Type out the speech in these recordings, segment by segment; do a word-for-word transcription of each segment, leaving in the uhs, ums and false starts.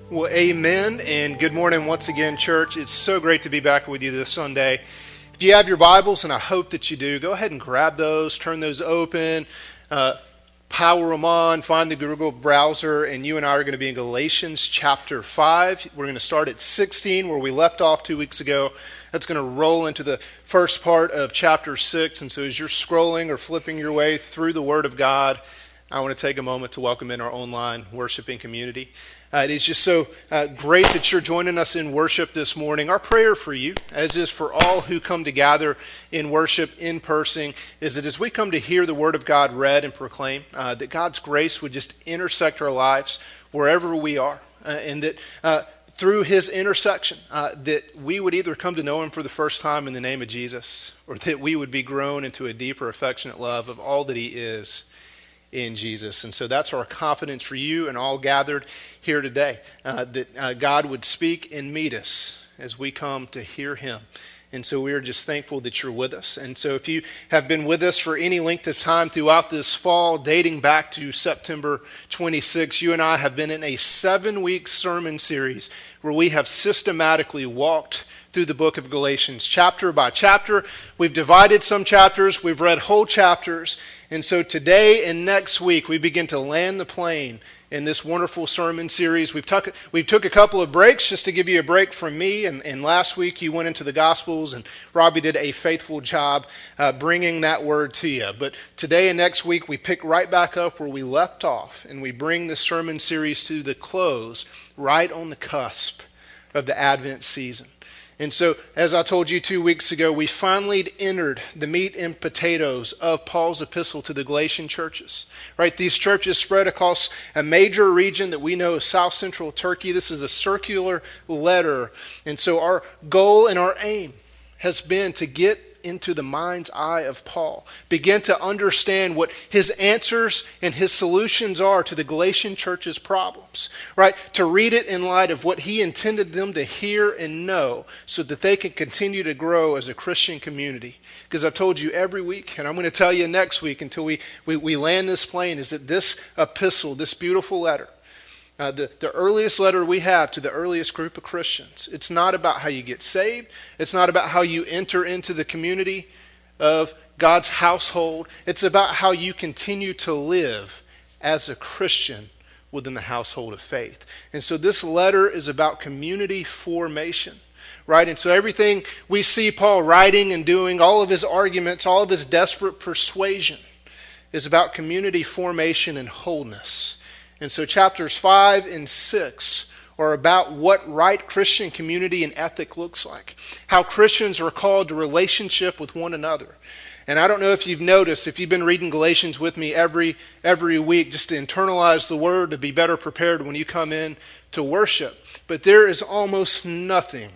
Well, amen, and good morning once again, church. It's so great to be back with you this Sunday. If you have your Bibles, and I hope that you do, go ahead and grab those, turn those open, uh, power them on, find the Google browser, and you and I are going to be in Galatians chapter five. We're going to start at sixteen, where we left off two weeks ago. That's going to roll into the first part of chapter six, and so as you're scrolling or flipping your way through the Word of God, I want to take a moment to welcome in our online worshiping community. Uh, it is just so uh, great that you're joining us in worship this morning. Our prayer for you, as is for all who come to gather in worship in person, is that as we come to hear the Word of God read and proclaimed, uh, that God's grace would just intersect our lives wherever we are, uh, and that uh, through His intersection, uh, that we would either come to know Him for the first time in the name of Jesus, or that we would be grown into a deeper, affectionate love of all that He is in Jesus. And so that's our confidence for you and all gathered here today, uh, that uh, God would speak and meet us as we come to hear Him. And so we are just thankful that you're with us. And so if you have been with us for any length of time throughout this fall, dating back to September twenty-sixth, you and I have been in a seven-week sermon series where we have systematically walked through the book of Galatians, chapter by chapter. We've divided some chapters, we've read whole chapters, and so today and next week we begin to land the plane in this wonderful sermon series. We've took, we've took a couple of breaks just to give you a break from me, and, and last week you went into the Gospels, and Robbie did a faithful job uh, bringing that word to you. But today and next week we pick right back up where we left off, and we bring the sermon series to the close right on the cusp of the Advent season. And so, as I told you two weeks ago, we finally entered the meat and potatoes of Paul's epistle to the Galatian churches. Right? These churches spread across a major region that we know as South Central Turkey. This is a circular letter. And so our goal and our aim has been to get into the mind's eye of Paul, begin to understand what his answers and his solutions are to the Galatian church's problems, right? To read it in light of what he intended them to hear and know so that they can continue to grow as a Christian community. Because I've told you every week, and I'm going to tell you next week until we, we, we land this plane, is that this epistle, this beautiful letter, Uh, the, the earliest letter we have to the earliest group of Christians, it's not about how you get saved. It's not about how you enter into the community of God's household. It's about how you continue to live as a Christian within the household of faith. And so this letter is about community formation, right? And so everything we see Paul writing and doing, all of his arguments, all of his desperate persuasion is about community formation and wholeness. And so chapters five and six are about what right Christian community and ethic looks like. How Christians are called to relationship with one another. And I don't know if you've noticed, if you've been reading Galatians with me every every week, just to internalize the word, to be better prepared when you come in to worship. But there is almost nothing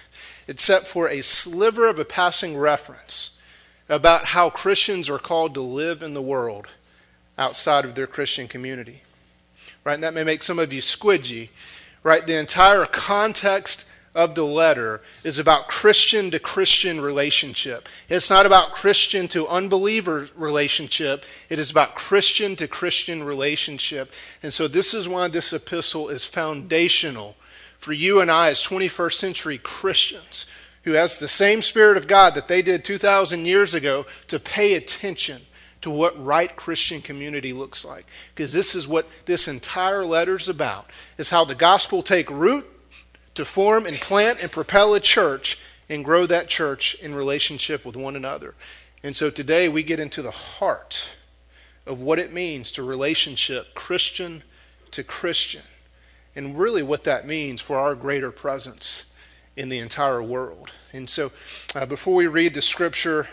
except for a sliver of a passing reference about how Christians are called to live in the world outside of their Christian community. Right, and that may make some of you squidgy, right? The entire context of the letter is about Christian to Christian relationship. It's not about Christian to unbeliever relationship. It is about Christian to Christian relationship. And so this is why this epistle is foundational for you and I as twenty-first century Christians who has the same Spirit of God that they did two thousand years ago to pay attention to what right Christian community looks like. Because this is what this entire letter is about, is how the gospel take root to form and plant and propel a church and grow that church in relationship with one another. And so today we get into the heart of what it means to relationship Christian to Christian, and really what that means for our greater presence in the entire world. And so uh, before we read the scripture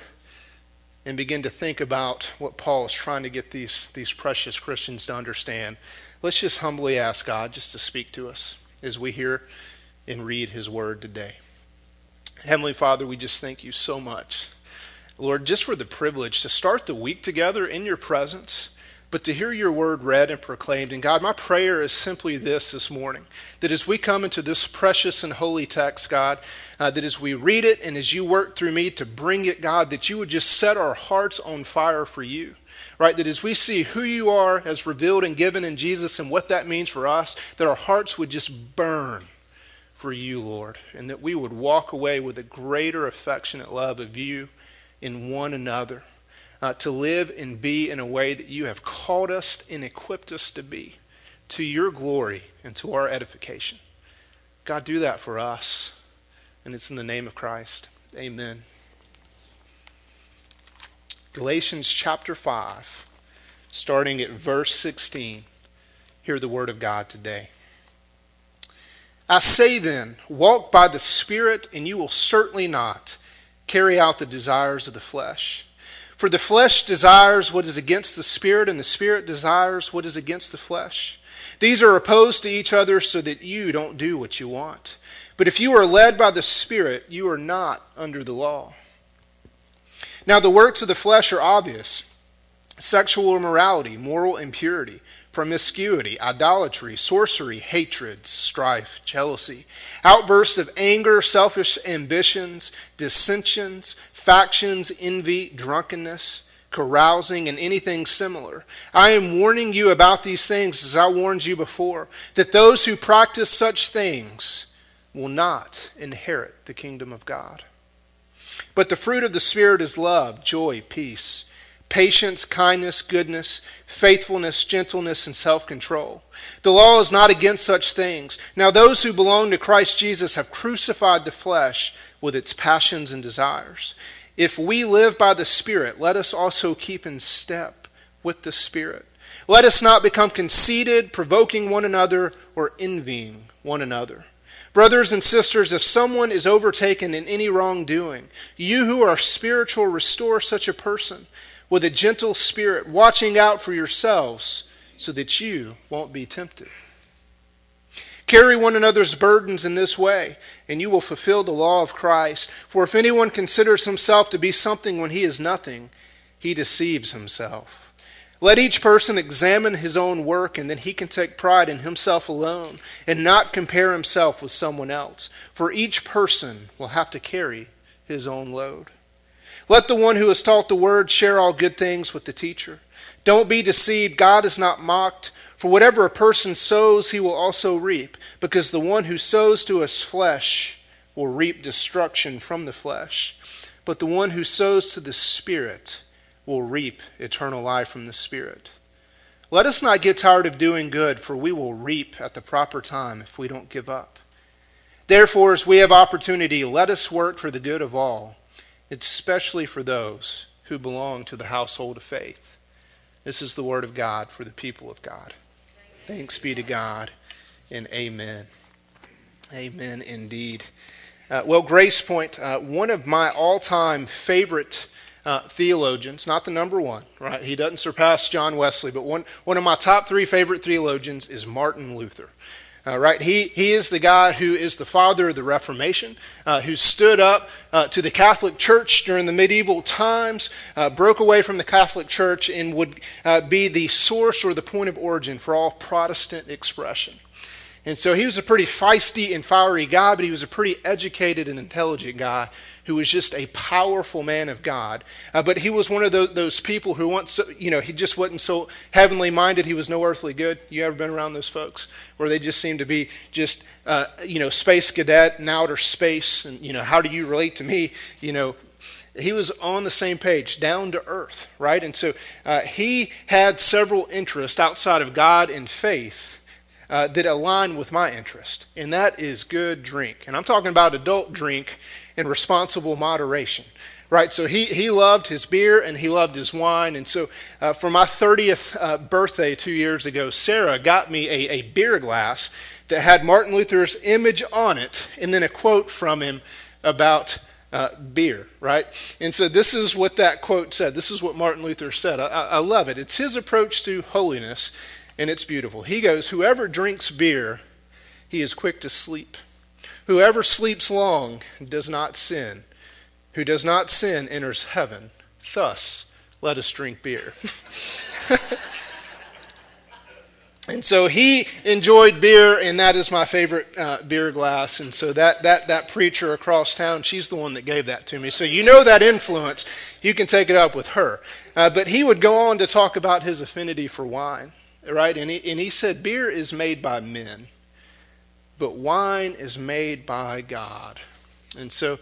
and begin to think about what Paul is trying to get these, these precious Christians to understand, let's just humbly ask God just to speak to us as we hear and read His Word today. Heavenly Father, we just thank You so much, Lord, just for the privilege to start the week together in Your presence, but to hear Your Word read and proclaimed. And God, my prayer is simply this this morning, that as we come into this precious and holy text, God, uh, that as we read it and as You work through me to bring it, God, that You would just set our hearts on fire for You. right? That as we see who you are as revealed and given in Jesus and what that means for us, that our hearts would just burn for you, Lord, and that we would walk away with a greater affectionate love of you in one another, uh, to live and be in a way that you have called us and equipped us to be, to your glory and to our edification. God, do that for us, and it's in the name of Christ. Amen. Galatians chapter five, starting at verse sixteen. Hear the word of God today. I say then, walk by the Spirit, and you will certainly not carry out the desires of the flesh. For the flesh desires what is against the Spirit, and the Spirit desires what is against the flesh. These are opposed to each other so that you don't do what you want. But if you are led by the Spirit, you are not under the law. Now the works of the flesh are obvious: sexual immorality, moral impurity, promiscuity, idolatry, sorcery, hatred, strife, jealousy, outbursts of anger, selfish ambitions, dissensions, factions, envy, drunkenness, carousing, and anything similar. I am warning you about these things as I warned you before, that those who practice such things will not inherit the kingdom of God. But the fruit of the Spirit is love, joy, peace, patience, kindness, goodness, faithfulness, gentleness, and self-control. The law is not against such things. Now those who belong to Christ Jesus have crucified the flesh with its passions and desires. If we live by the Spirit, let us also keep in step with the Spirit. Let us not become conceited, provoking one another, or envying one another. Brothers and sisters, if someone is overtaken in any wrongdoing, you who are spiritual, restore such a person with a gentle spirit, watching out for yourselves so that you won't be tempted. Carry one another's burdens in this way, and you will fulfill the law of Christ. For if anyone considers himself to be something when he is nothing, he deceives himself. Let each person examine his own work, and then he can take pride in himself alone and not compare himself with someone else. For each person will have to carry his own load. Let the one who is taught the word share all good things with the teacher. Don't be deceived. God is not mocked. For whatever a person sows, he will also reap. Because the one who sows to his flesh will reap destruction from the flesh. But the one who sows to the Spirit will reap eternal life from the Spirit. Let us not get tired of doing good, for we will reap at the proper time if we don't give up. Therefore, as we have opportunity, let us work for the good of all, especially for those who belong to the household of faith. This is the word of God for the people of God. Thanks be to God, and amen. Amen indeed. Uh, well, Grace Point, uh, one of my all-time favorite uh, theologians, not the number one, right? He doesn't surpass John Wesley, but one, one of my top three favorite theologians is Martin Luther. Uh, right, he he is the guy who is the father of the Reformation, uh, who stood up uh, to the Catholic Church during the medieval times, uh, broke away from the Catholic Church, and would uh, be the source or the point of origin for all Protestant expression. And so he was a pretty feisty and fiery guy, but he was a pretty educated and intelligent guy who was just a powerful man of God. Uh, but he was one of those, those people who once, you know, he just wasn't so heavenly minded, he was no earthly good. You ever been around those folks where they just seem to be just, uh, you know, space cadet in outer space, and, you know, how do you relate to me? You know, he was on the same page, down to earth, right? And so uh, he had several interests outside of God and faith Uh, that align with my interest, and that is good drink. And I'm talking about adult drink in responsible moderation, right? So he, he loved his beer and he loved his wine. And so uh, for my thirtieth uh, birthday two years ago, Sarah got me a, a beer glass that had Martin Luther's image on it and then a quote from him about uh, beer, right? And so this is what that quote said. This is what Martin Luther said. I, I love it. It's his approach to holiness. And it's beautiful. He goes, whoever drinks beer, he is quick to sleep. Whoever sleeps long does not sin. Who does not sin enters heaven. Thus, let us drink beer. And so he enjoyed beer, and that is my favorite uh, beer glass. And so that, that, that preacher across town, she's the one that gave that to me. So you know that influence. You can take it up with her. Uh, but he would go on to talk about his affinity for wine, right? And he, and he said, beer is made by men, but wine is made by God. And so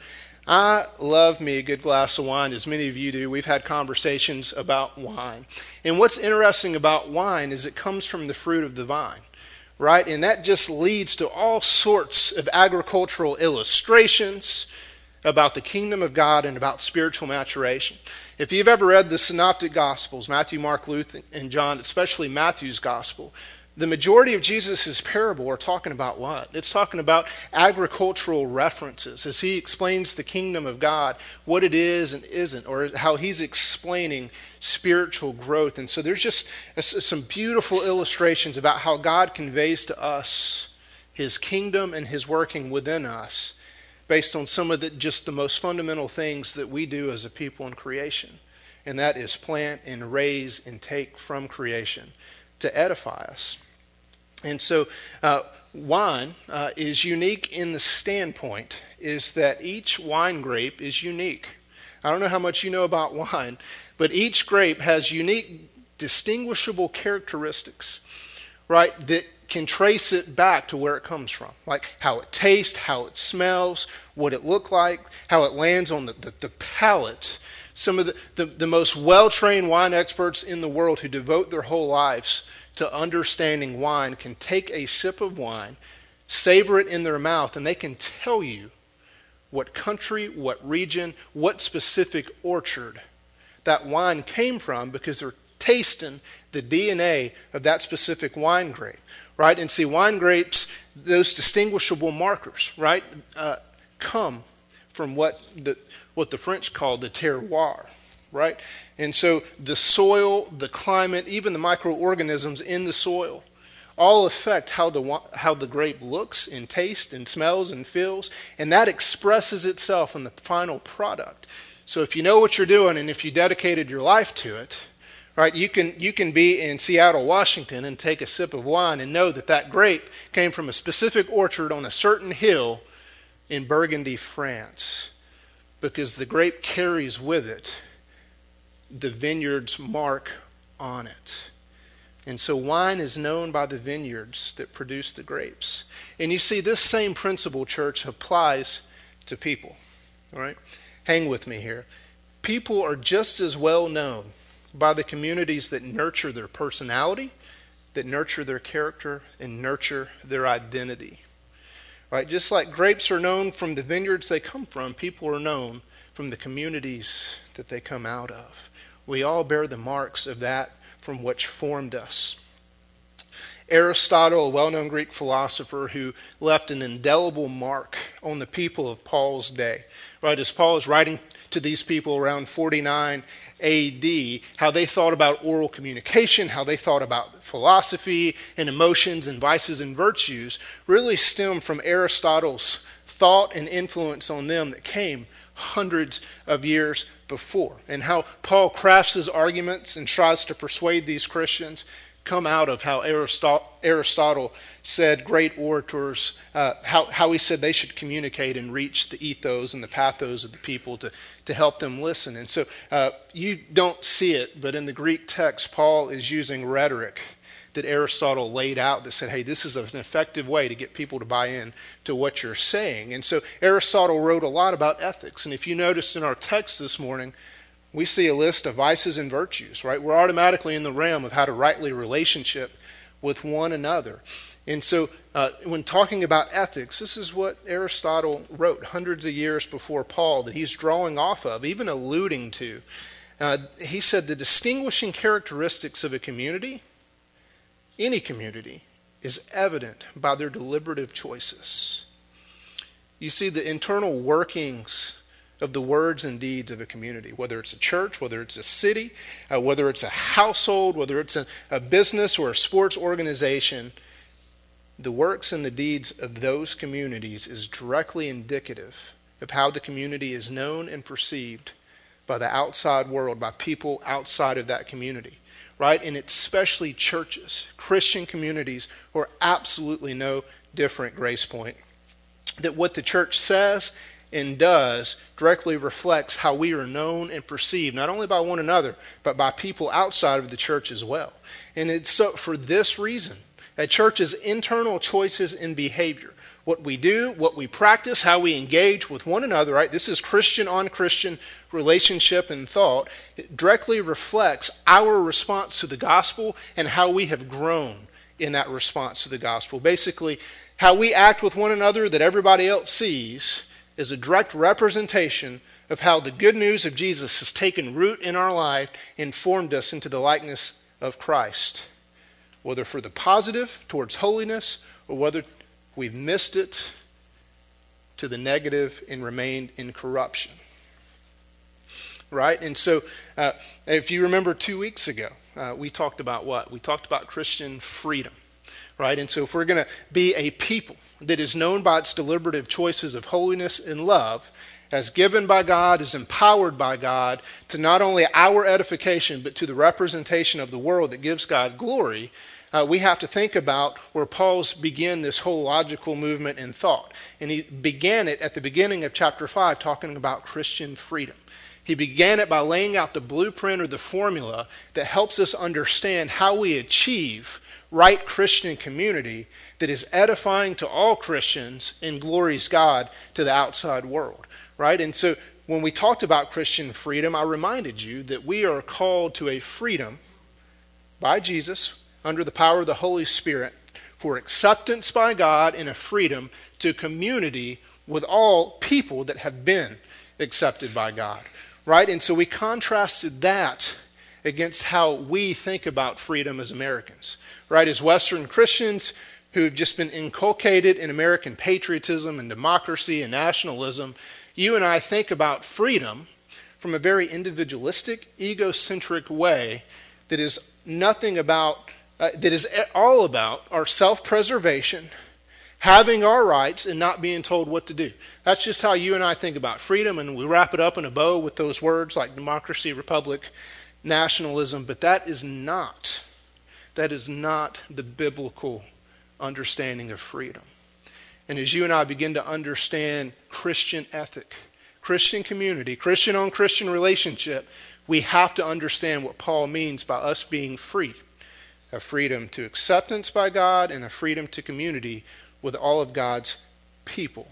I love me a good glass of wine, as many of you do. We've had conversations about wine. And what's interesting about wine is it comes from the fruit of the vine, right? And that just leads to all sorts of agricultural illustrations about the kingdom of God and about spiritual maturation. If you've ever read the Synoptic Gospels, Matthew, Mark, Luke, and John, especially Matthew's Gospel, the majority of Jesus' parable are talking about what? It's talking about agricultural references as he explains the kingdom of God, what it is and isn't, or how he's explaining spiritual growth. And so there's just some beautiful illustrations about how God conveys to us his kingdom and his working within us based on some of the just the most fundamental things that we do as a people in creation. And that is plant and raise and take from creation to edify us. And so uh, wine uh, is unique in the standpoint is that each wine grape is unique. I don't know how much you know about wine, but each grape has unique, distinguishable characteristics, right, that can trace it back to where it comes from, like how it tastes, how it smells, what it looked like, how it lands on the, the, the palate. Some of the, the, the most well-trained wine experts in the world who devote their whole lives to understanding wine can take a sip of wine, savor it in their mouth, and they can tell you what country, what region, what specific orchard that wine came from because they're tasting the D N A of that specific wine grape, right? And see, wine grapes, those distinguishable markers, right, uh, come from what the, what the French call the terroir, right? And so the soil, the climate, even the microorganisms in the soil all affect how the how the grape looks and tastes and smells and feels, and that expresses itself in the final product. So if you know what you're doing and if you dedicated your life to it, right, you can you can be in Seattle, Washington and take a sip of wine and know that that grape came from a specific orchard on a certain hill in Burgundy, France, because the grape carries with it the vineyard's mark on it. And so wine is known by the vineyards that produce the grapes. And you see, this same principle, church, applies to people. All right? Hang with me here. People are just as well known by the communities that nurture their personality, that nurture their character, and nurture their identity. Right? Just like grapes are known from the vineyards they come from, people are known from the communities that they come out of. We all bear the marks of that from which formed us. Aristotle, a well-known Greek philosopher who left an indelible mark on the people of Paul's day, right? As Paul is writing to these people around forty-nine A D, how they thought about oral communication, how they thought about philosophy and emotions and vices and virtues, really stem from Aristotle's thought and influence on them that came hundreds of years before. And how Paul crafts his arguments and tries to persuade these Christians come out of how Aristotle said great orators, uh, how, how he said they should communicate and reach the ethos and the pathos of the people to, to help them listen. And so uh, you don't see it, but in the Greek text, Paul is using rhetoric that Aristotle laid out that said, hey, this is an effective way to get people to buy in to what you're saying. And so Aristotle wrote a lot about ethics. And if you notice in our text this morning, we see a list of vices and virtues, right? We're automatically in the realm of how to rightly relationship with one another. And so uh, when talking about ethics, this is what Aristotle wrote hundreds of years before Paul that he's drawing off of, even alluding to. Uh, he said the distinguishing characteristics of a community, any community, is evident by their deliberative choices. You see the internal workings of the words and deeds of a community, whether it's a church, whether it's a city, uh, whether it's a household, whether it's a, a business or a sports organization. The works and the deeds of those communities is directly indicative of how the community is known and perceived by the outside world, by people outside of that community. right? And especially churches, Christian communities, are absolutely no different, Grace Point. That what the church says and does directly reflects how we are known and perceived, not only by one another, but by people outside of the church as well. And it's so for this reason, a church's internal choices and behavior, what we do, what we practice, how we engage with one another, right? This is Christian on Christian relationship and thought. It directly reflects our response to the gospel and how we have grown in that response to the gospel. Basically, how we act with one another that everybody else sees is a direct representation of how the good news of Jesus has taken root in our life and formed us into the likeness of Christ. Whether for the positive, towards holiness, or whether we've missed it to the negative and remained in corruption. Right? And so, uh, if you remember two weeks ago, uh, we talked about what? We talked about Christian freedom. Right? And so if we're going to be a people that is known by its deliberative choices of holiness and love, as given by God, is empowered by God to not only our edification, but to the representation of the world that gives God glory, uh, we have to think about where Paul's began this whole logical movement in thought. And he began it at the beginning of chapter five, talking about Christian freedom. He began it by laying out the blueprint or the formula that helps us understand how we achieve right Christian community that is edifying to all Christians and glories God to the outside world, right? And so when we talked about Christian freedom, I reminded you that we are called to a freedom by Jesus under the power of the Holy Spirit for acceptance by God and a freedom to community with all people that have been accepted by God, right? And so we contrasted that against how we think about freedom as Americans, right? As Western Christians who have just been inculcated in American patriotism and democracy and nationalism, you and I think about freedom from a very individualistic, egocentric way that is nothing about, uh, that is all about our self-preservation, having our rights and not being told what to do. That's just how you and I think about freedom, and we wrap it up in a bow with those words like democracy, republic, nationalism, but that is not, that is not the biblical understanding of freedom. And as you and I begin to understand Christian ethic, Christian community, Christian on Christian relationship, we have to understand what Paul means by us being free. A freedom to acceptance by God and a freedom to community with all of God's people.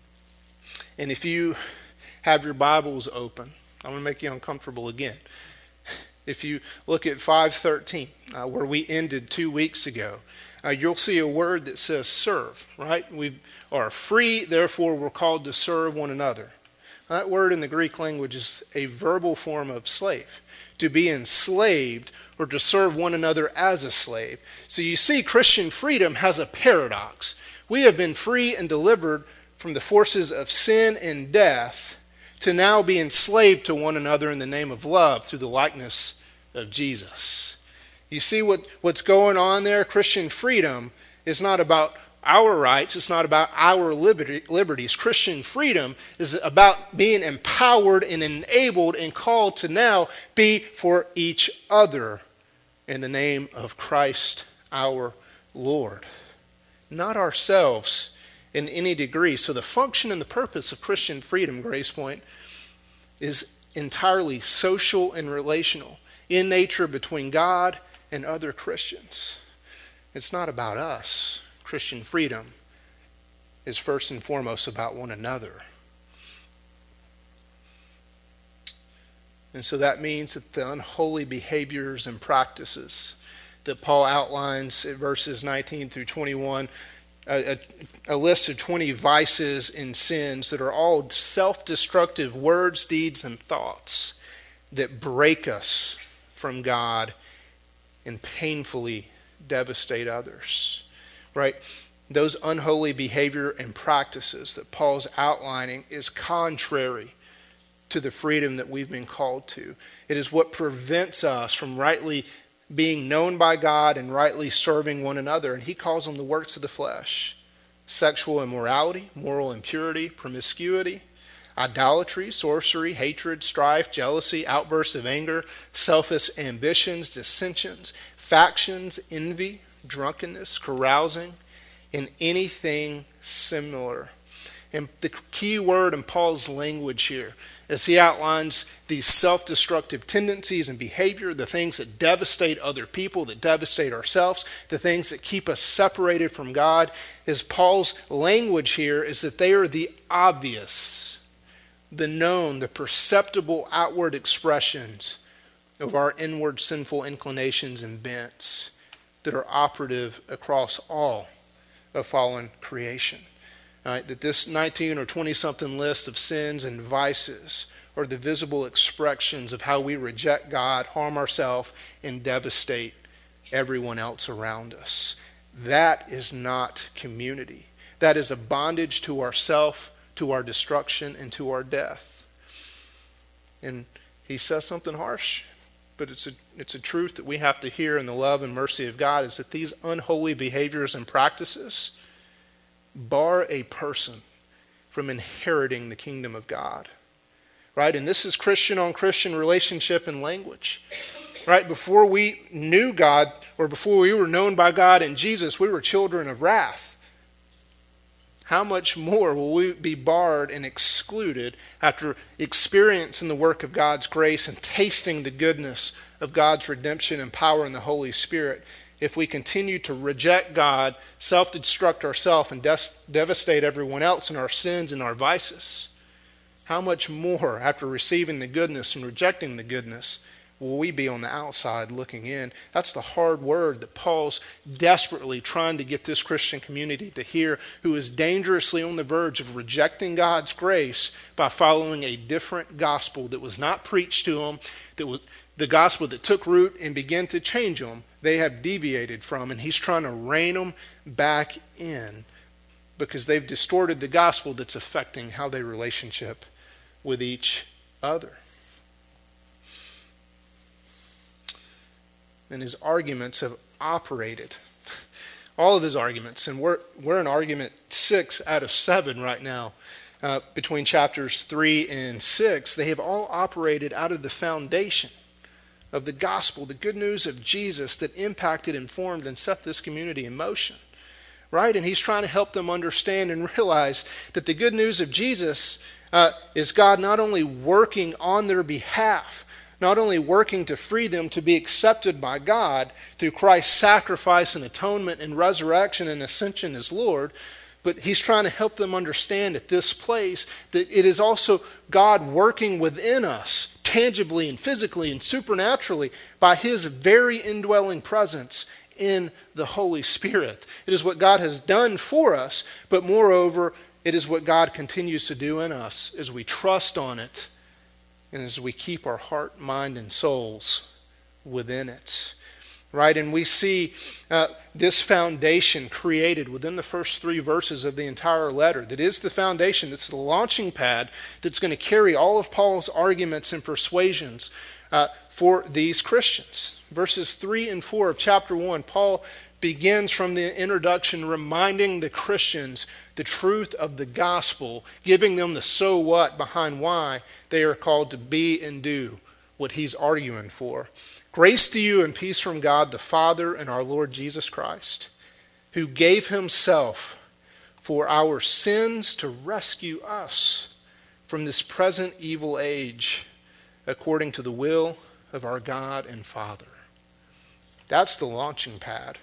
And if you have your Bibles open, I'm going to make you uncomfortable again. If you look at five thirteen, uh, where we ended two weeks ago, uh, you'll see a word that says serve, right? We are free, therefore we're called to serve one another. That word in the Greek language is a verbal form of slave. To be enslaved or to serve one another as a slave. So you see, Christian freedom has a paradox. We have been free and delivered from the forces of sin and death to now be enslaved to one another in the name of love through the likeness of Jesus. You see what, what's going on there? Christian freedom is not about our rights. It's not about our liberty, liberties. Christian freedom is about being empowered and enabled and called to now be for each other in the name of Christ our Lord. Not ourselves in any degree. So the function and the purpose of Christian freedom, Grace Point, is entirely social and relational in nature between God and other Christians. It's not about us. Christian freedom is first and foremost about one another. And so that means that the unholy behaviors and practices that Paul outlines in verses nineteen through twenty-one, a, a, a list of twenty vices and sins that are all self-destructive words, deeds, and thoughts that break us from God and painfully devastate others. Right? Those unholy behavior and practices that Paul's outlining is contrary to the freedom that we've been called to. It is what prevents us from rightly being known by God and rightly serving one another. And he calls them the works of the flesh. Sexual immorality, moral impurity, promiscuity, idolatry, sorcery, hatred, strife, jealousy, outbursts of anger, selfish ambitions, dissensions, factions, envy, drunkenness, carousing, and anything similar. And the key word in Paul's language here, as he outlines these self-destructive tendencies and behavior, the things that devastate other people, that devastate ourselves, the things that keep us separated from God, is Paul's language here is that they are the obvious, the known, the perceptible outward expressions of our inward sinful inclinations and bents that are operative across all of fallen creation. Right, that this nineteen or twenty-something list of sins and vices are the visible expressions of how we reject God, harm ourselves, and devastate everyone else around us. That is not community. That is a bondage to ourself, to our destruction, and to our death. And he says something harsh, but it's a, it's a truth that we have to hear in the love and mercy of God, is that these unholy behaviors and practices bar a person from inheriting the kingdom of God. Right? And this is Christian on Christian relationship and language. Right? Before we knew God, or before we were known by God in Jesus, we were children of wrath. How much more will we be barred and excluded after experiencing the work of God's grace and tasting the goodness of God's redemption and power in the Holy Spirit, if we continue to reject God, self-destruct ourselves, and des- devastate everyone else in our sins and our vices? How much more, after receiving the goodness and rejecting the goodness, will we be on the outside looking in? That's the hard word that Paul's desperately trying to get this Christian community to hear, who is dangerously on the verge of rejecting God's grace by following a different gospel that was not preached to them, that was the gospel that took root and began to change them. They have deviated from, and he's trying to rein them back in because they've distorted the gospel that's affecting how they relationship with each other. And his arguments have operated, all of his arguments, and we're, we're in argument six out of seven right now, uh, between chapters three and six. They have all operated out of the foundation of the gospel, the good news of Jesus that impacted, informed, and set this community in motion. Right? And he's trying to help them understand and realize that the good news of Jesus uh, is God not only working on their behalf, not only working to free them to be accepted by God through Christ's sacrifice and atonement and resurrection and ascension as Lord, but he's trying to help them understand at this place that it is also God working within us tangibly and physically and supernaturally by his very indwelling presence in the Holy Spirit. It is what God has done for us, but moreover, it is what God continues to do in us as we trust on it and as we keep our heart, mind, and souls within it. Right? And we see uh, this foundation created within the first three verses of the entire letter. That is the foundation, that's the launching pad that's going to carry all of Paul's arguments and persuasions uh, for these Christians. Verses three and four of chapter one, Paul begins from the introduction reminding the Christians the truth of the gospel, giving them the so what behind why they are called to be and do what he's arguing for. Grace to you and peace from God the Father and our Lord Jesus Christ, who gave himself for our sins to rescue us from this present evil age, according to the will of our God and Father. That's the launching pad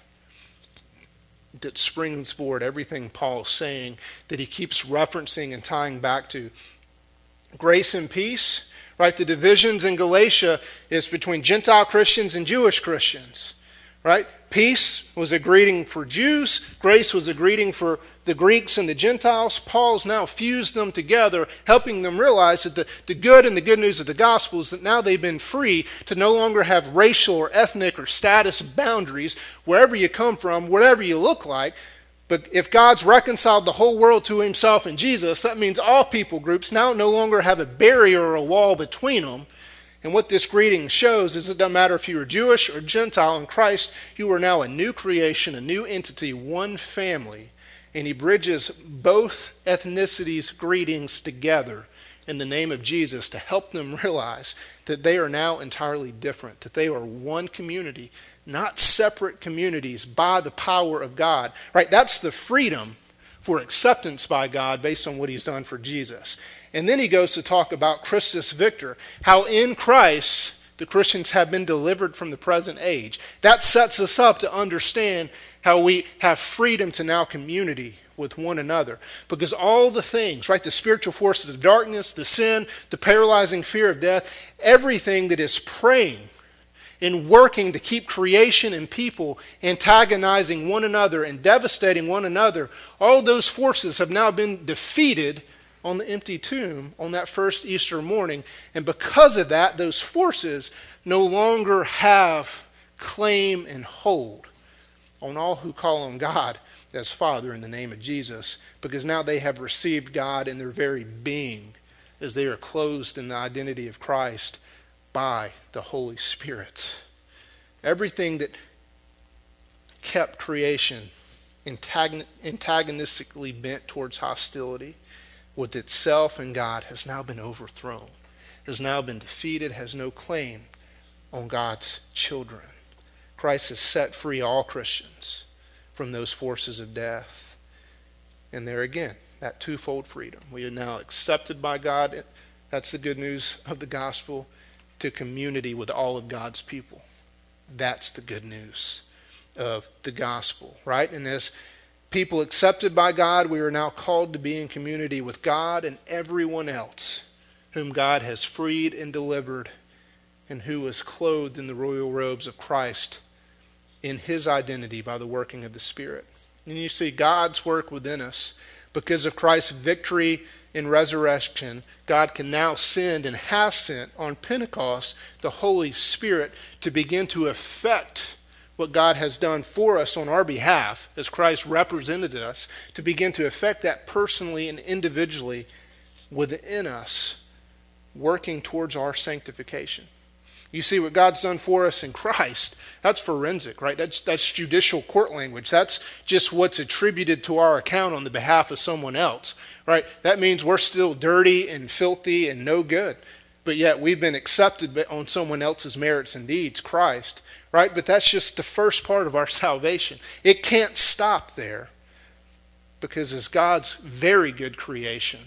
that springs forward everything Paul's saying, that he keeps referencing and tying back to. Grace and peace. Right, the divisions in Galatia is between Gentile Christians and Jewish Christians. Right? Peace was a greeting for Jews. Grace was a greeting for the Greeks and the Gentiles. Paul's now fused them together, helping them realize that the, the good and the good news of the gospel is that now they've been free to no longer have racial or ethnic or status boundaries wherever you come from, whatever you look like. But if God's reconciled the whole world to himself in Jesus, that means all people groups now no longer have a barrier or a wall between them. And what this greeting shows is it doesn't matter if you are Jewish or Gentile in Christ, you are now a new creation, a new entity, one family. And he bridges both ethnicities' greetings together in the name of Jesus to help them realize that they are now entirely different, that they are one community, not separate communities by the power of God. Right? That's the freedom for acceptance by God based on what he's done for Jesus. And then he goes to talk about Christus Victor, how in Christ the Christians have been delivered from the present age. That sets us up to understand how we have freedom to now community with one another. Because all the things, right, the spiritual forces of darkness, the sin, the paralyzing fear of death, everything that is praying and working to keep creation and people antagonizing one another and devastating one another, all those forces have now been defeated on the empty tomb on that first Easter morning. And because of that, those forces no longer have claim and hold on all who call on God as Father in the name of Jesus, because now they have received God in their very being as they are clothed in the identity of Christ by the Holy Spirit. Everything that kept creation antagonistically bent towards hostility with itself and God has now been overthrown, has now been defeated, has no claim on God's children. Christ has set free all Christians from those forces of death. And there again, that twofold freedom. We are now accepted by God. That's the good news of the gospel, to community with all of God's people. That's the good news of the gospel, right? And as people accepted by God, we are now called to be in community with God and everyone else whom God has freed and delivered and who is clothed in the royal robes of Christ in his identity by the working of the Spirit. And you see God's work within us. Because of Christ's victory in resurrection, God can now send and has sent on Pentecost the Holy Spirit to begin to effect what God has done for us on our behalf as Christ represented us, to begin to effect that personally and individually within us, working towards our sanctification. You see what God's done for us in Christ. That's forensic, right? That's that's judicial court language. That's just what's attributed to our account on the behalf of someone else, right? That means we're still dirty and filthy and no good, but yet we've been accepted on someone else's merits and deeds, Christ, right? But that's just the first part of our salvation. It can't stop there, because as God's very good creation,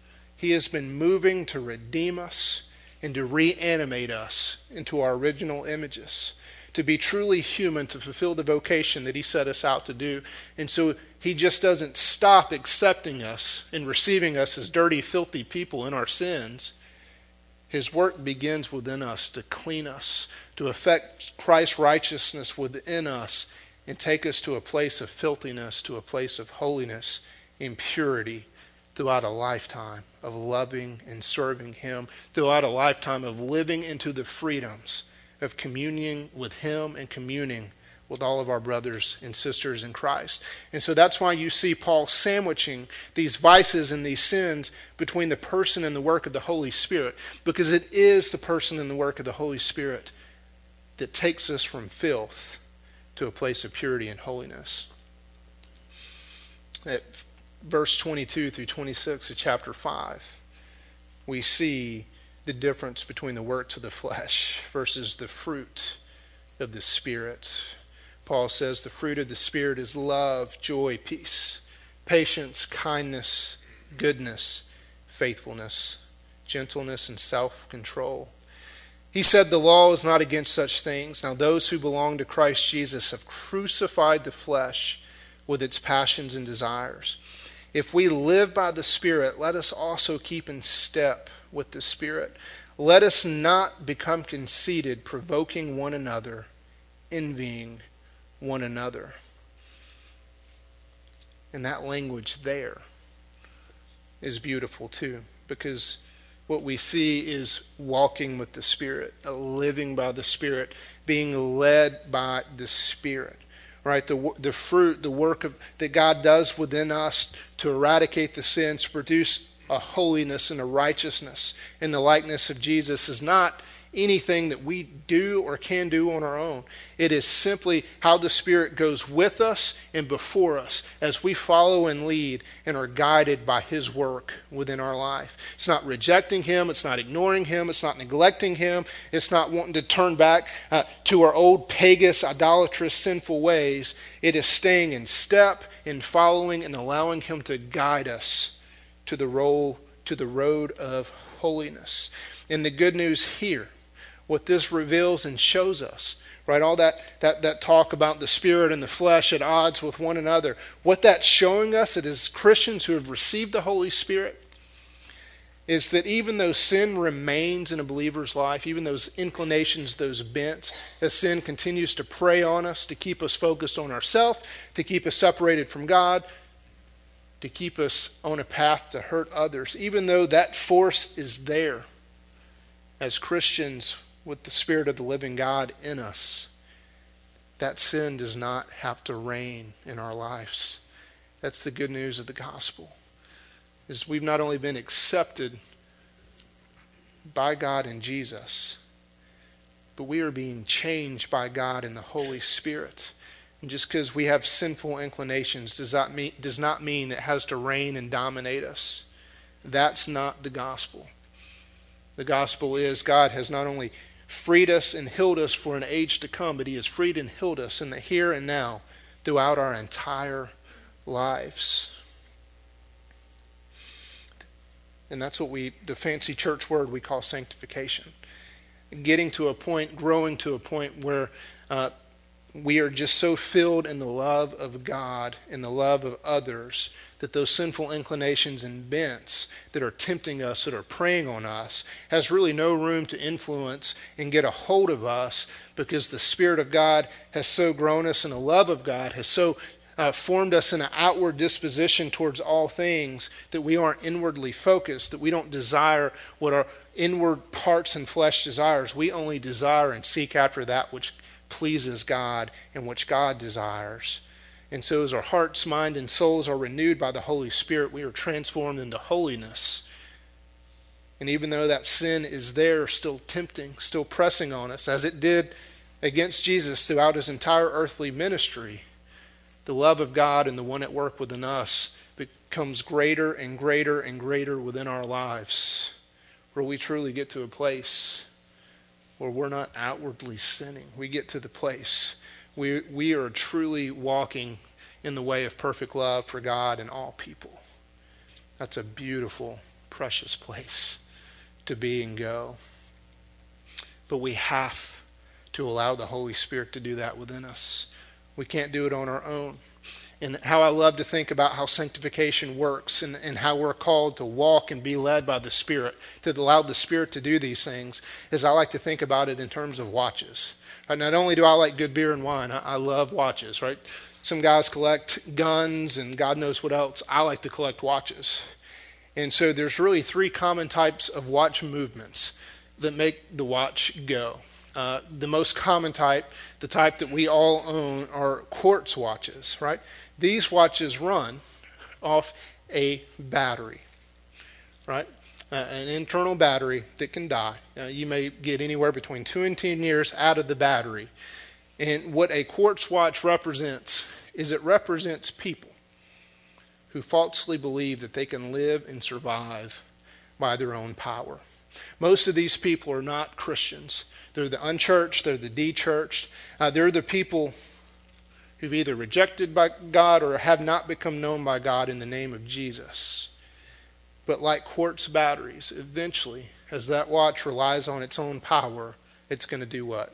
he has been moving to redeem us and to reanimate us into our original images, to be truly human, to fulfill the vocation that he set us out to do. And so he just doesn't stop accepting us and receiving us as dirty, filthy people in our sins. His work begins within us to clean us, to effect Christ's righteousness within us and take us to a place of filthiness, to a place of holiness and purity, throughout a lifetime of loving and serving him, throughout a lifetime of living into the freedoms of communing with him and communing with all of our brothers and sisters in Christ. And so that's why you see Paul sandwiching these vices and these sins between the person and the work of the Holy Spirit, because it is the person and the work of the Holy Spirit that takes us from filth to a place of purity and holiness. At verse twenty-two through twenty-six of chapter five, we see the difference between the works of the flesh versus the fruit of the Spirit. Paul says the fruit of the Spirit is love, joy, peace, patience, kindness, goodness, faithfulness, gentleness, and self-control. He said the law is not against such things. Now those who belong to Christ Jesus have crucified the flesh with its passions and desires. If we live by the Spirit, let us also keep in step with the Spirit. Let us not become conceited, provoking one another, envying one another. And that language there is beautiful too, because what we see is walking with the Spirit, living by the Spirit, being led by the Spirit. Right, the the fruit, the work of, that God does within us to eradicate the sins, to produce a holiness and a righteousness in the likeness of Jesus, is not anything that we do or can do on our own. It is simply how the Spirit goes with us and before us as we follow and lead and are guided by His work within our life. It's not rejecting Him. It's not ignoring Him. It's not neglecting Him. It's not wanting to turn back uh, to our old pagan, idolatrous, sinful ways. It is staying in step and following and allowing Him to guide us to the role, to the road of holiness. And the good news here, what this reveals and shows us, right? All that, that, that talk about the spirit and the flesh at odds with one another. What that's showing us, it is Christians who have received the Holy Spirit, is that even though sin remains in a believer's life, even those inclinations, those bents, as sin continues to prey on us, to keep us focused on ourselves, to keep us separated from God, to keep us on a path to hurt others, even though that force is there, as Christians with the Spirit of the living God in us, that sin does not have to reign in our lives. That's the good news of the gospel. Is we've not only been accepted by God in Jesus, but we are being changed by God in the Holy Spirit. And just because we have sinful inclinations does not mean, does not mean it has to reign and dominate us. That's not the gospel. The gospel is God has not only freed us and healed us for an age to come, but He has freed and healed us in the here and now throughout our entire lives. And that's what we, the fancy church word we call sanctification. Getting to a point, growing to a point where uh, we are just so filled in the love of God and the love of others that those sinful inclinations and bents that are tempting us, that are preying on us, has really no room to influence and get a hold of us, because the Spirit of God has so grown us and the love of God has so uh, formed us in an outward disposition towards all things that we aren't inwardly focused, that we don't desire what our inward parts and flesh desires. We only desire and seek after that which pleases God and which God desires. And so as our hearts, mind, and souls are renewed by the Holy Spirit, we are transformed into holiness. And even though that sin is there, still tempting, still pressing on us, as it did against Jesus throughout His entire earthly ministry, the love of God and the one at work within us becomes greater and greater and greater within our lives, where we truly get to a place where we're not outwardly sinning. We get to the place we we are truly walking in the way of perfect love for God and all people. That's a beautiful, precious place to be and go. But we have to allow the Holy Spirit to do that within us. We can't do it on our own. And how I love to think about how sanctification works, and, and how we're called to walk and be led by the Spirit, to allow the Spirit to do these things, is I like to think about it in terms of watches. Right? Not only do I like good beer and wine, I, I love watches, right? Some guys collect guns and God knows what else. I like to collect watches. And so there's really three common types of watch movements that make the watch go. Uh, the most common type, the type that we all own, are quartz watches, right? These watches run off a battery, right? Uh, an internal battery that can die. Uh, you may get anywhere between two and ten years out of the battery. And what a quartz watch represents is it represents people who falsely believe that they can live and survive by their own power. Most of these people are not Christians. They're the unchurched, they're the de-churched. Uh, they're the people who've either rejected by God or have not become known by God in the name of Jesus. But like quartz batteries, eventually, as that watch relies on its own power, it's going to do what?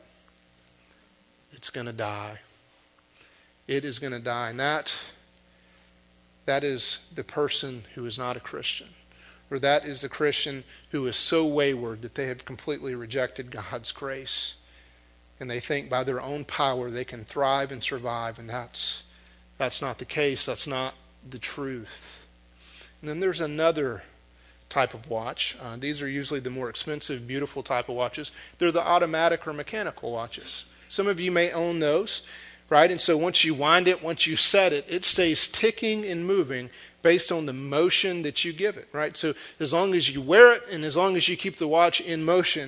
It's going to die. It is going to die. And that, that is the person who is not a Christian. Or that is the Christian who is so wayward that they have completely rejected God's grace. And they think by their own power they can thrive and survive. And that's, that's not the case. That's not the truth. And then there's another type of watch. Uh, these are usually the more expensive, beautiful type of watches. They're the automatic or mechanical watches. Some of you may own those, right? And so once you wind it, once you set it, it stays ticking and moving based on the motion that you give it, right? So as long as you wear it and as long as you keep the watch in motion,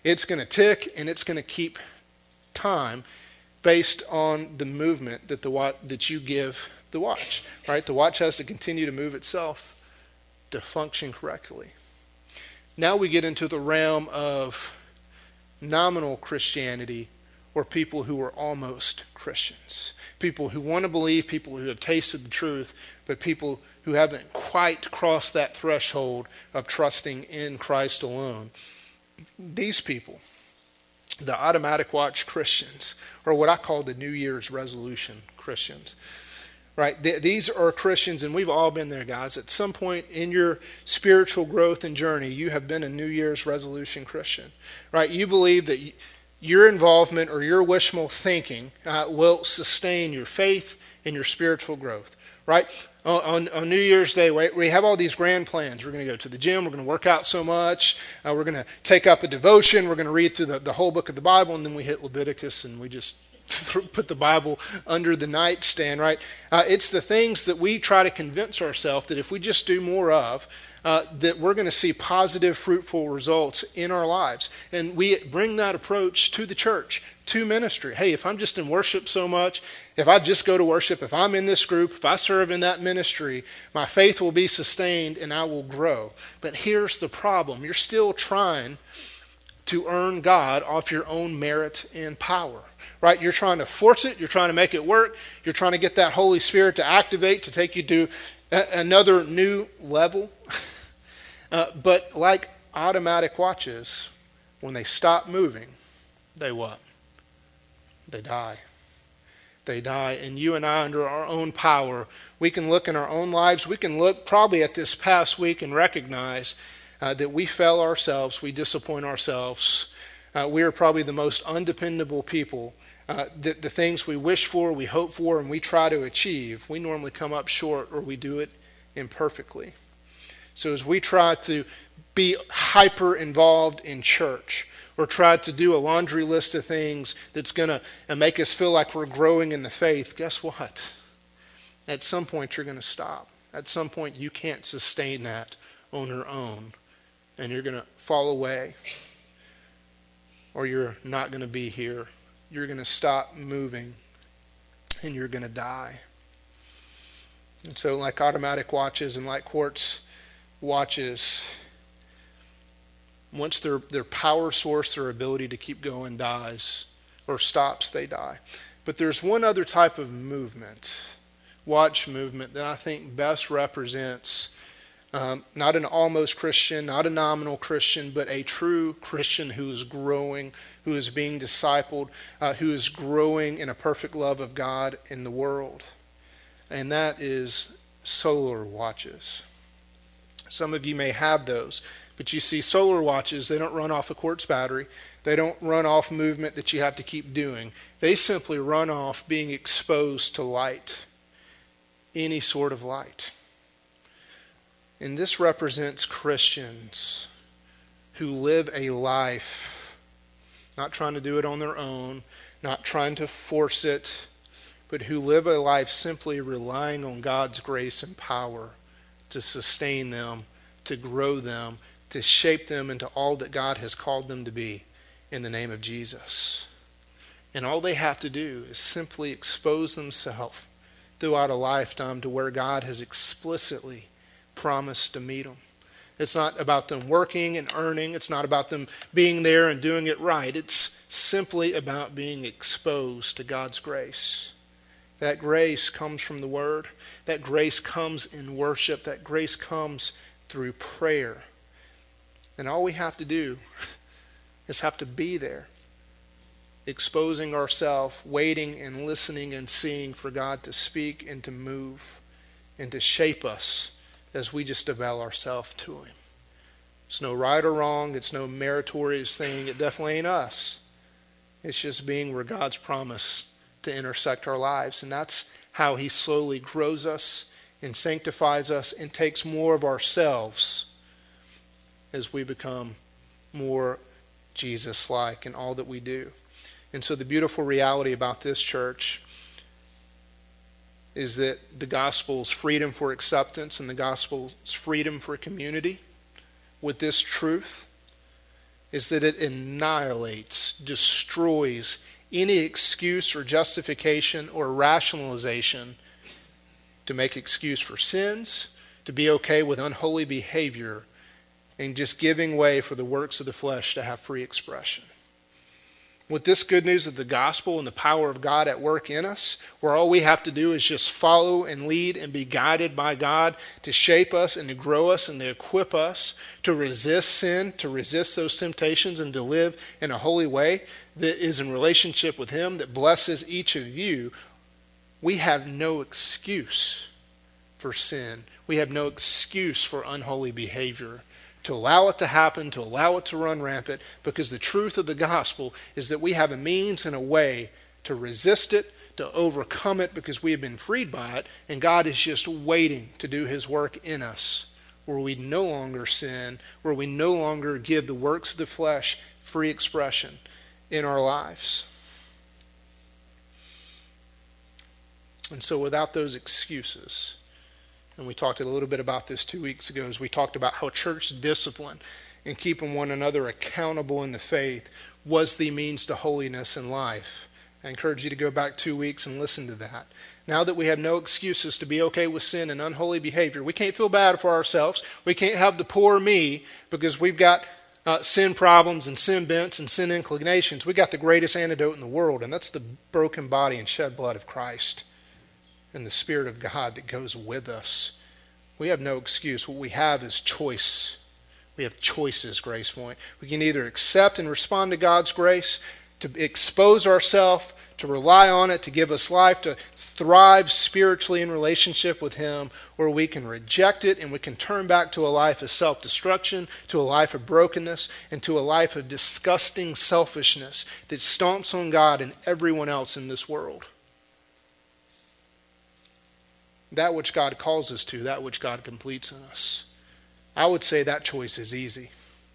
It's going to tick and it's going to keep time based on the movement that the watch, that you give the watch, right? The watch has to continue to move itself to function correctly. Now we get into the realm of nominal Christianity, or people who are almost Christians. People who want to believe, people who have tasted the truth, but people who haven't quite crossed that threshold of trusting in Christ alone. These people, the automatic watch Christians, or what I call the New Year's resolution Christians, right? Th- these are Christians, and we've all been there, guys. At some point in your spiritual growth and journey, you have been a New Year's resolution Christian, right? You believe that y- your involvement or your wishful thinking uh, will sustain your faith and your spiritual growth, right? On, on New Year's Day, we, we have all these grand plans. We're going to go to the gym. We're going to work out so much. Uh, we're going to take up a devotion. We're going to read through the, the whole book of the Bible, and then we hit Leviticus, and we just put the Bible under the nightstand, right? Uh, it's the things that we try to convince ourselves that if we just do more of, uh, that we're going to see positive, fruitful results in our lives. And we bring that approach to the church, to ministry. Hey, if I'm just in worship so much, if I just go to worship, if I'm in this group, if I serve in that ministry, my faith will be sustained and I will grow. But here's the problem. You're still trying to earn God off your own merit and power. Right? You're trying to force it. You're trying to make it work. You're trying to get that Holy Spirit to activate, to take you to a- another new level. uh, but like automatic watches, when they stop moving, they what? They die. They die. And you and I, under our own power, we can look in our own lives. We can look probably at this past week and recognize uh, that we fail ourselves. We disappoint ourselves. Uh, we are probably the most undependable people. Uh, the, the things we wish for, we hope for, and we try to achieve, we normally come up short or we do it imperfectly. So as we try to be hyper involved in church or try to do a laundry list of things that's going to make us feel like we're growing in the faith, guess what? At some point you're going to stop. At some point you can't sustain that on your own, and you're going to fall away, or you're not going to be here. You're going to stop moving, and you're going to die. And so like automatic watches and like quartz watches, once their, their power source, their ability to keep going dies or stops, they die. But there's one other type of movement, watch movement, that I think best represents Um, not an almost Christian, not a nominal Christian, but a true Christian who is growing, who is being discipled, uh, who is growing in a perfect love of God in the world. And that is solar watches. Some of you may have those, but you see solar watches, they don't run off a quartz battery. They don't run off movement that you have to keep doing. They simply run off being exposed to light, any sort of light. And this represents Christians who live a life, not trying to do it on their own, not trying to force it, but who live a life simply relying on God's grace and power to sustain them, to grow them, to shape them into all that God has called them to be in the name of Jesus. And all they have to do is simply expose themselves throughout a lifetime to where God has explicitly promised to meet them. It's not about them working and earning. It's not about them being there and doing it right. It's simply about being exposed to God's grace. That grace comes from the Word. That grace comes in worship. That grace comes through prayer. And all we have to do is have to be there, exposing ourselves, waiting and listening and seeing for God to speak and to move and to shape us as we just avail ourselves to Him. It's no right or wrong. It's no meritorious thing. It definitely ain't us. It's just being where God's promised to intersect our lives. And that's how He slowly grows us and sanctifies us and takes more of ourselves as we become more Jesus-like in all that we do. And so the beautiful reality about this church is that the gospel's freedom for acceptance and the gospel's freedom for community with this truth is that it annihilates, destroys any excuse or justification or rationalization to make excuse for sins, to be okay with unholy behavior, and just giving way for the works of the flesh to have free expression. With this good news of the gospel and the power of God at work in us, where all we have to do is just follow and lead and be guided by God to shape us and to grow us and to equip us to resist sin, to resist those temptations, and to live in a holy way that is in relationship with Him, that blesses each of you, we have no excuse for sin. We have no excuse for unholy behavior. To allow it to happen, to allow it to run rampant, because the truth of the gospel is that we have a means and a way to resist it, to overcome it, because we have been freed by it, and God is just waiting to do His work in us, where we no longer sin, where we no longer give the works of the flesh free expression in our lives. And so without those excuses, and we talked a little bit about this two weeks ago as we talked about how church discipline and keeping one another accountable in the faith was the means to holiness in life. I encourage you to go back two weeks and listen to that. Now that we have no excuses to be okay with sin and unholy behavior, we can't feel bad for ourselves. We can't have the poor me because we've got uh, sin problems and sin bents and sin inclinations. We got the greatest antidote in the world, and that's the broken body and shed blood of Christ and the Spirit of God that goes with us. We have no excuse. What we have is choice. We have choices, Grace Point. We can either accept and respond to God's grace, to expose ourselves, to rely on it, to give us life, to thrive spiritually in relationship with Him, or we can reject it and we can turn back to a life of self-destruction, to a life of brokenness, and to a life of disgusting selfishness that stomps on God and everyone else in this world. That which God calls us to, that which God completes in us. I would say that choice is easy.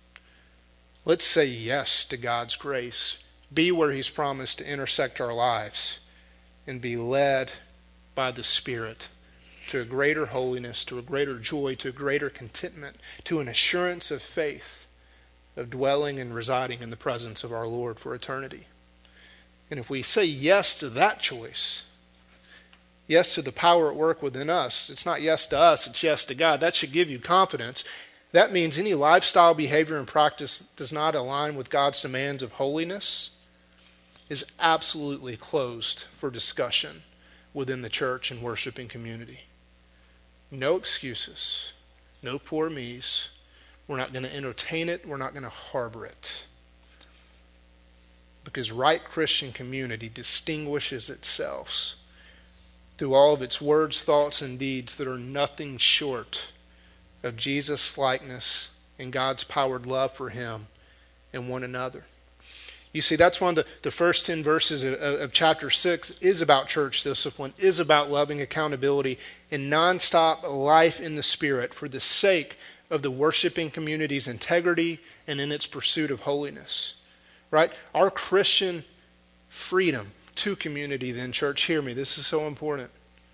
Let's say yes to God's grace. Be where He's promised to intersect our lives and be led by the Spirit to a greater holiness, to a greater joy, to a greater contentment, to an assurance of faith, of dwelling and residing in the presence of our Lord for eternity. And if we say yes to that choice, yes to the power at work within us. It's not yes to us, it's yes to God. That should give you confidence. That means any lifestyle, behavior, and practice that does not align with God's demands of holiness is absolutely closed for discussion within the church and worshiping community. No excuses. No poor me's. We're not going to entertain it. We're not going to harbor it. Because right Christian community distinguishes itself through all of its words, thoughts, and deeds that are nothing short of Jesus' likeness and God's powered love for Him and one another. You see, that's one of the, the first ten verses of, of chapter six is about church discipline, is about loving accountability and nonstop life in the Spirit for the sake of the worshiping community's integrity and in its pursuit of holiness. Right? Our Christian freedom to community, then, church, hear me, this is so important,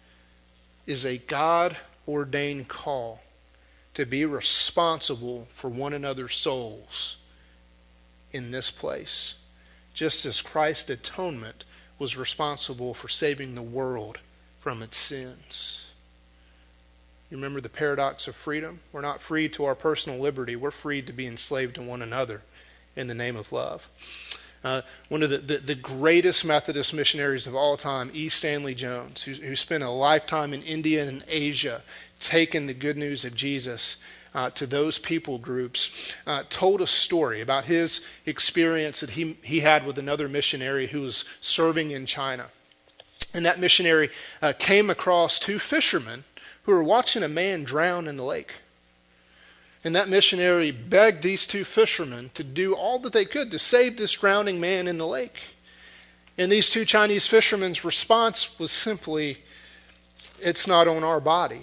is a God-ordained call to be responsible for one another's souls in this place, just as Christ's atonement was responsible for saving the world from its sins. You remember the paradox of freedom? We're not freed to our personal liberty. We're freed to be enslaved to one another in the name of love. Uh, one of the, the, the greatest Methodist missionaries of all time, E. Stanley Jones, who, who spent a lifetime in India and Asia taking the good news of Jesus uh, to those people groups, uh, told a story about his experience that he, he had with another missionary who was serving in China. And that missionary uh, came across two fishermen who were watching a man drown in the lake. And that missionary begged these two fishermen to do all that they could to save this drowning man in the lake. And these two Chinese fishermen's response was simply, "It's not on our body."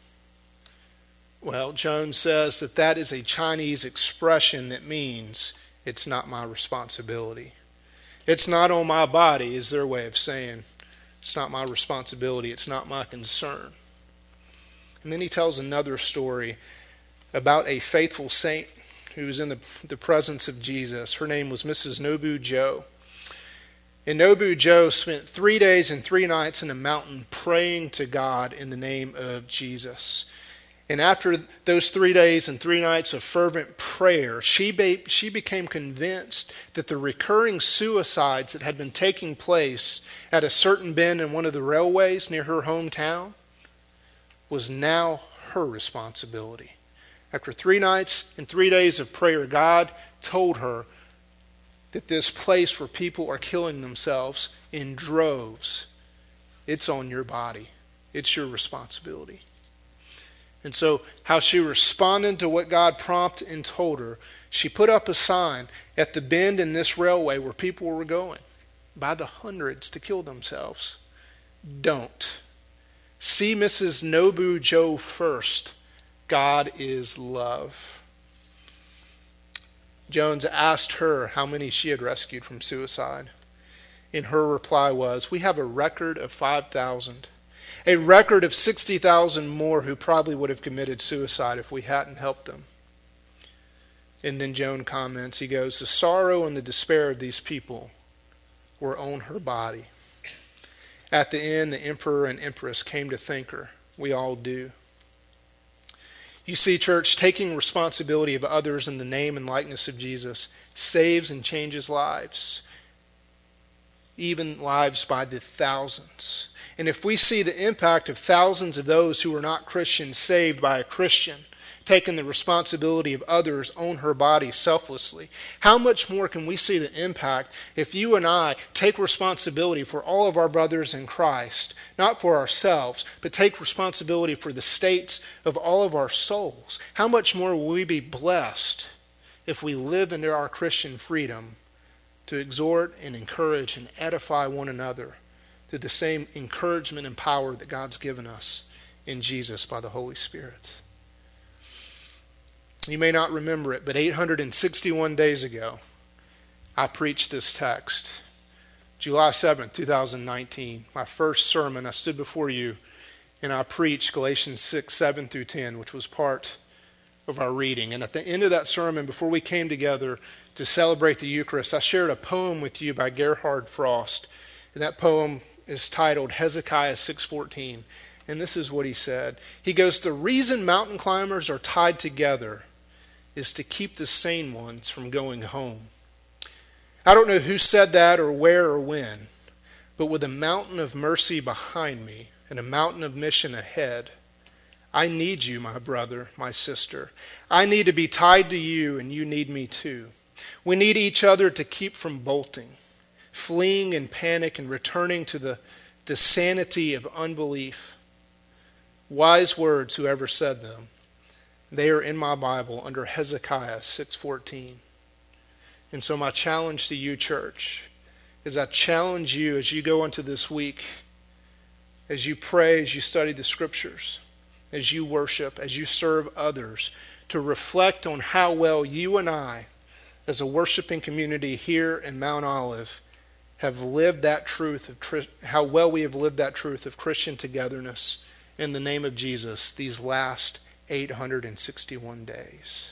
Well, Jones says that that is a Chinese expression that means it's not my responsibility. It's not on my body is their way of saying it's not my responsibility, it's not my concern. And then he tells another story about a faithful saint who was in the, the presence of Jesus. Her name was Missus Nobu Joe. And Nobu Joe spent three days and three nights in a mountain praying to God in the name of Jesus. And after those three days and three nights of fervent prayer, she, be, she became convinced that the recurring suicides that had been taking place at a certain bend in one of the railways near her hometown was now her responsibility. After three nights and three days of prayer, God told her that this place where people are killing themselves in droves, it's on your body. It's your responsibility. And so how she responded to what God prompted and told her, she put up a sign at the bend in this railway where people were going by the hundreds to kill themselves. Don't. See Missus Nobu Joe first. God is love. Jones asked her how many she had rescued from suicide. And her reply was, we have a record of five thousand. A record of sixty thousand more who probably would have committed suicide if we hadn't helped them. And then Joan comments, he goes, the sorrow and the despair of these people were on her body. At the end, the emperor and empress came to thank her. We all do. You see, church, taking responsibility of others in the name and likeness of Jesus saves and changes lives, even lives by the thousands. And if we see the impact of thousands of those who are not Christians saved by a Christian, taking the responsibility of others on her body selflessly, how much more can we see the impact if you and I take responsibility for all of our brothers in Christ, not for ourselves, but take responsibility for the states of all of our souls? How much more will we be blessed if we live into our Christian freedom to exhort and encourage and edify one another through the same encouragement and power that God's given us in Jesus by the Holy Spirit? You may not remember it, but eight hundred sixty-one days ago, I preached this text. July seventh, twenty nineteen, my first sermon, I stood before you and I preached Galatians six, seven through ten, which was part of our reading. And at the end of that sermon, before we came together to celebrate the Eucharist, I shared a poem with you by Gerhard Frost. And that poem is titled Hezekiah six fourteen. And this is what he said. He goes, the reason mountain climbers are tied together is to keep the sane ones from going home. I don't know who said that or where or when, but with a mountain of mercy behind me and a mountain of mission ahead, I need you, my brother, my sister. I need to be tied to you, and you need me too. We need each other to keep from bolting, fleeing in panic and returning to the, the sanity of unbelief. Wise words, whoever said them. They are in my Bible under Hezekiah six fourteen. And so my challenge to you, church, is I challenge you as you go into this week, as you pray, as you study the Scriptures, as you worship, as you serve others, to reflect on how well you and I, as a worshiping community here in Mount Olive, have lived that truth of how well we have lived that truth of Christian togetherness in the name of Jesus these last eight hundred sixty-one days.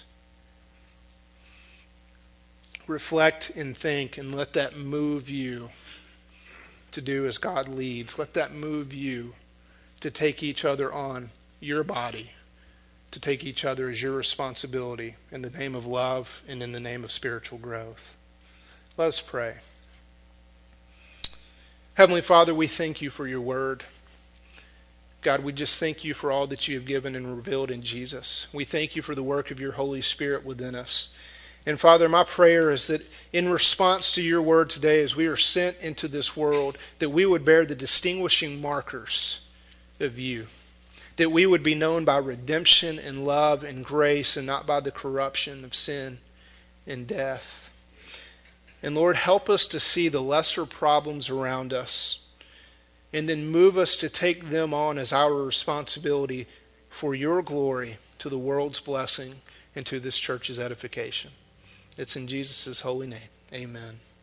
Reflect and think and let that move you to do as God leads. Let that move you to take each other on your body, to take each other as your responsibility in the name of love and in the name of spiritual growth. Let us pray. Heavenly Father, we thank you for your word. God, we just thank you for all that you have given and revealed in Jesus. We thank you for the work of your Holy Spirit within us. And Father, my prayer is that in response to your word today, as we are sent into this world, that we would bear the distinguishing markers of you. That we would be known by redemption and love and grace and not by the corruption of sin and death. And Lord, help us to see the lesser problems around us and then move us to take them on as our responsibility for your glory, to the world's blessing, and to this church's edification. It's in Jesus' holy name. Amen.